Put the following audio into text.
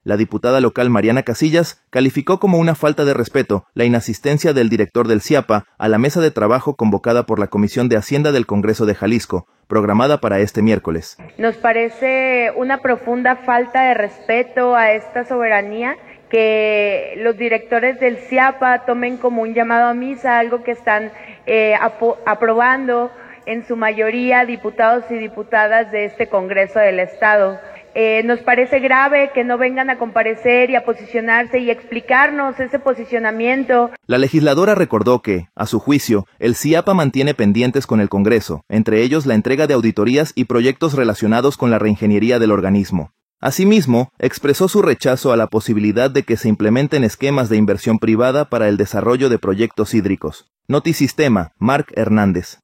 La diputada local Mariana Casillas calificó como una falta de respeto la inasistencia del director del CIAPA a la mesa de trabajo convocada por la Comisión de Hacienda del Congreso de Jalisco, programada para este miércoles. Nos parece una profunda falta de respeto a esta soberanía que los directores del CIAPA tomen como un llamado a misa, algo que están aprobando en su mayoría diputados y diputadas de este Congreso del Estado. Nos parece grave que no vengan a comparecer y a posicionarse y explicarnos ese posicionamiento. La legisladora recordó que, a su juicio, el CIAPA mantiene pendientes con el Congreso, entre ellos la entrega de auditorías y proyectos relacionados con la reingeniería del organismo. Asimismo, expresó su rechazo a la posibilidad de que se implementen esquemas de inversión privada para el desarrollo de proyectos hídricos. Notisistema, Marc Hernández.